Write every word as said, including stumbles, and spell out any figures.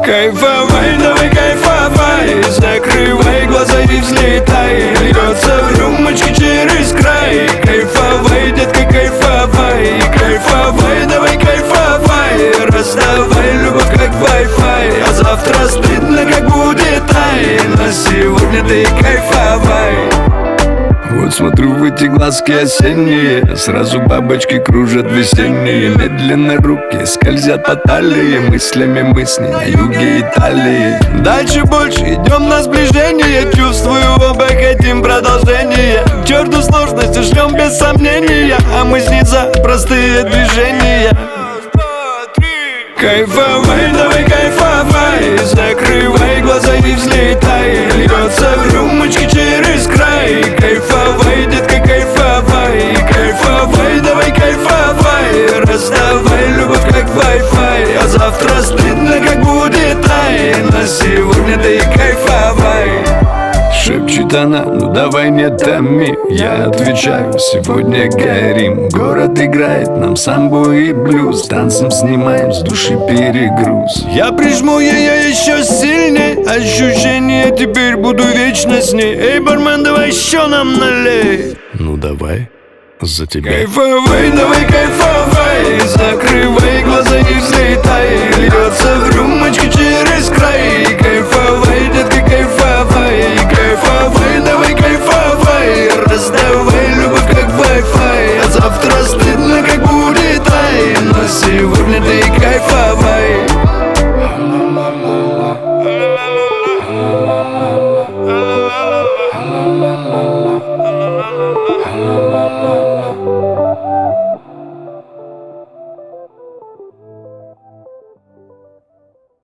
Кайфовай, давай кайфовай, закрывай глаза и взлетай. Льется в рюмочке через край. Кайфовай, детка, кайфовай, кайфовай, давай кайфовай. Раздавай любовь как Wi-Fi, а завтра стыдно как будет тайна. Сегодня ты кайфовай. Вот смотрю в эти глазки осенние, сразу бабочки кружат весенние. Медленно руки скользят по талии, мыслями мысли на юге Италии. Дальше больше идем на сближение, чувствую, оба хотим продолжения. К черту сложности шлем без сомнения, а мы снизу простые движения. Кайфовай, давай кайфовай, закрывай глаза и взлетай. Льется в рюмочке через край. Кайфовай, детка, кайфовай, кайфовай, давай кайфовай. Раздавай любовь как Wi-Fi, а завтра стыдно как будет тайна. Сегодня ты кайфовай. Шепчет она, ну давай не томи. Я отвечаю, сегодня горим. Город играет нам самбо и блюз. Танцем снимаем с души перегруз. Я прижму ее еще сильней. Ощущение теперь буду вечно с ней. Эй, бармен, давай еще нам налей. Ну давай, за тебя. Кайфовай, давай кайфовай, закрывай глаза и взлетай. Льется в рюмочке через край. Кайфовай, детка, кайфовай, кайфовай, давай кайфовай. Раздавай любовь как Wi-Fi, а завтра стыдно как будет тайна. Сегодня ты кайфовай.